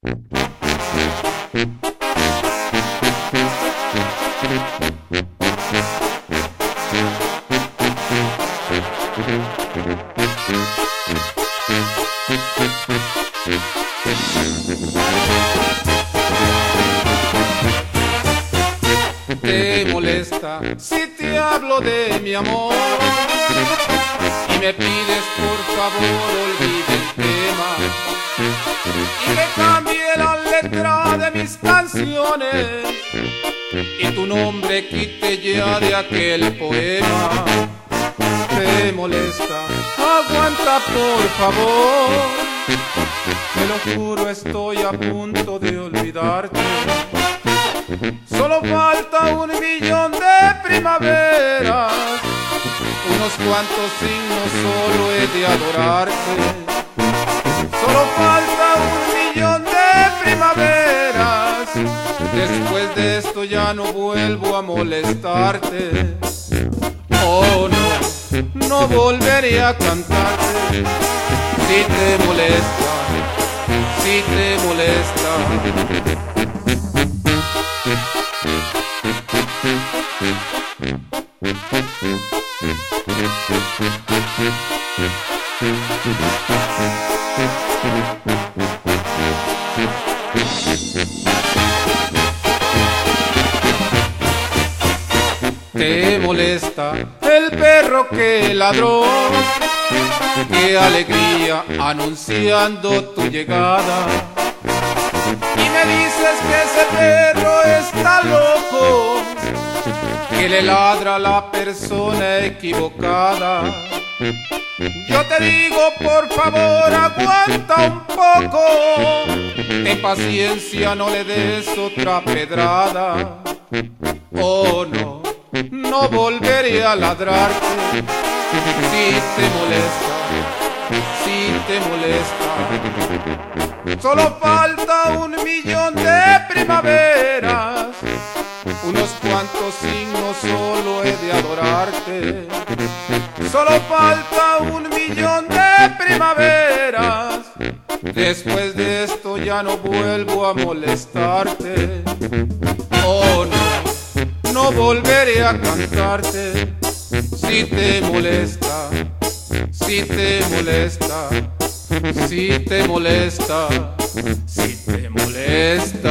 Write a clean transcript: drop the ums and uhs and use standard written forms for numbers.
¿Te molesta si te hablo de mi amor y me pides por favor olvide el tema y que cambie la letra de mis canciones y tu nombre quite ya de aquel poema? ¿Te molesta? Aguanta por favor, te lo juro, estoy a punto de olvidarte. Solo falta 1.000.000 de primaveras, unos cuantos signos solo he de adorarte. Solo falta 1.000.000 de primaveras, después de esto ya no vuelvo a molestarte. Oh no, no volveré a cantarte. Si te molesta, si te molesta. ¿Te molesta el perro que ladró? ¡Qué alegría anunciando tu llegada! Y me dices que ese perro está loco, que le ladra a la persona equivocada. Yo te digo, por favor, aguanta un poco, ten paciencia, no le des otra pedrada. Oh no, no volveré a ladrarte. Si te molesta, si te molesta. Solo falta 1.000.000 de primaveras, unos cuantos signos solo he de adorarte. Solo falta 1.000.000 de primaveras, después de esto ya no vuelvo a molestarte. Oh no, no volveré a cantarte. Si te molesta, si te molesta, si te molesta, si te molesta.